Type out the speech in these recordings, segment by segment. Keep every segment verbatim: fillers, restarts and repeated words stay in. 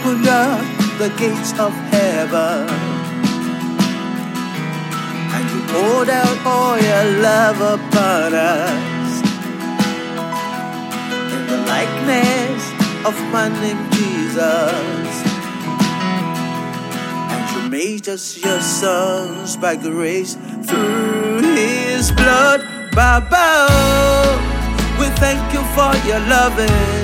opened up the gates of heaven, and you poured out all your love upon us. In the likeness of my name Jesus, and you made us your sons by grace through his blood. Baba, oh, we thank you for your loving.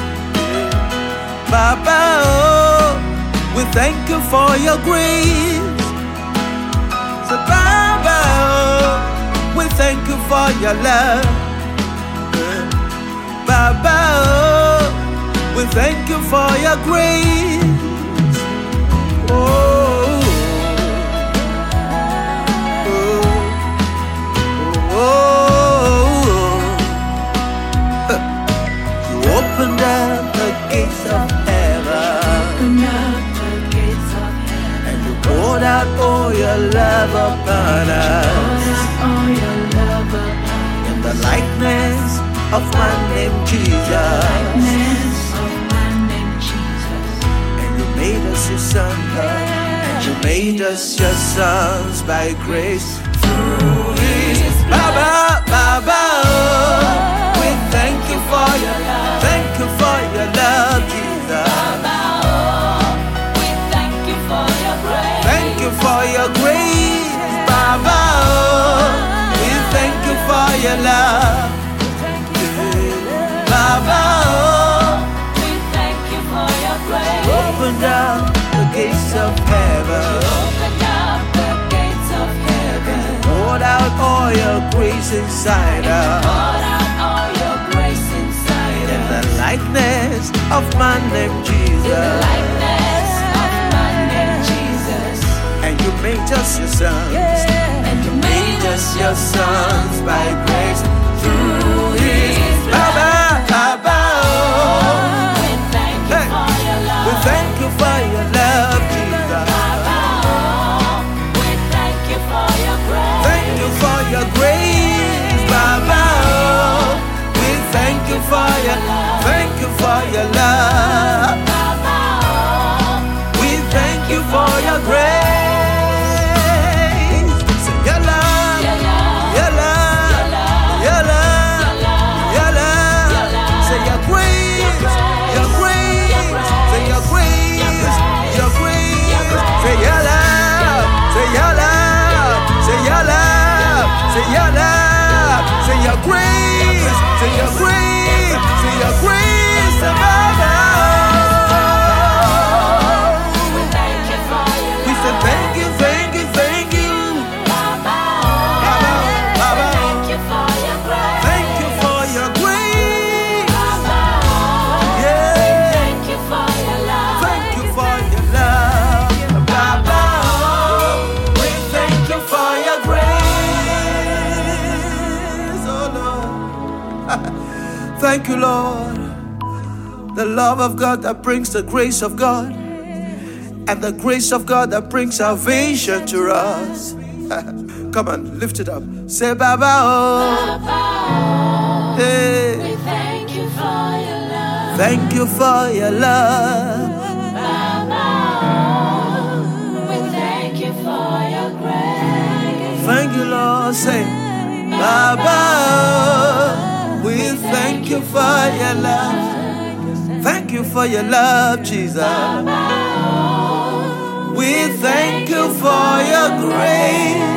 Baba, oh, we thank you for your grace. So Baba, oh, we thank you for your love. Baba, oh, we thank you for your grace. Oh, oh, oh, oh. You opened up the gates of poured out all your love upon us. In the likeness of my name Jesus, and you made us your sons, and you made us your sons by grace through his Baba, Baba, oh, we thank you for your love. Thank you for your love, Jesus. For your grace, Baba, oh, we thank you for your love. Baba, oh, we thank you for your grace. Open up the gates of heaven. Open up the gates of heaven. Poured out all your grace inside us. Poured out all your grace inside us. In the likeness of my name Jesus. In the likeness of my name Jesus. And you made us your sons, yeah. And you made us your sons by grace through his Baba, Baba, oh. We thank you hey. for your love. We thank you for your love, Jesus. Baba, oh. We thank you for your grace. Thank you for your grace, Baba, oh. We thank you for your love. Thank you for your love, Baba, oh. We thank you for your grace. Say your love, say your grace, say your grace, say your grace, Baba. We thank you for your love. We say thank you, thank you, thank you, Baba. Baba, Baba. Thank you for your grace. Thank you for your grace, Baba. Yeah. Thank you for your love. Thank you for your love, Baba. We thank you for your grace. Thank you, Lord. The love of God that brings the grace of God, and the grace of God that brings salvation to us. Come on, lift it up. Say, Baba, oh. Baba, Hey. we thank you for your love. Thank you for your love. Baba, we thank you for your grace. Thank you, Lord. Say, Baba, we thank you for your love. Thank you for your love, Jesus. We thank you for your grace.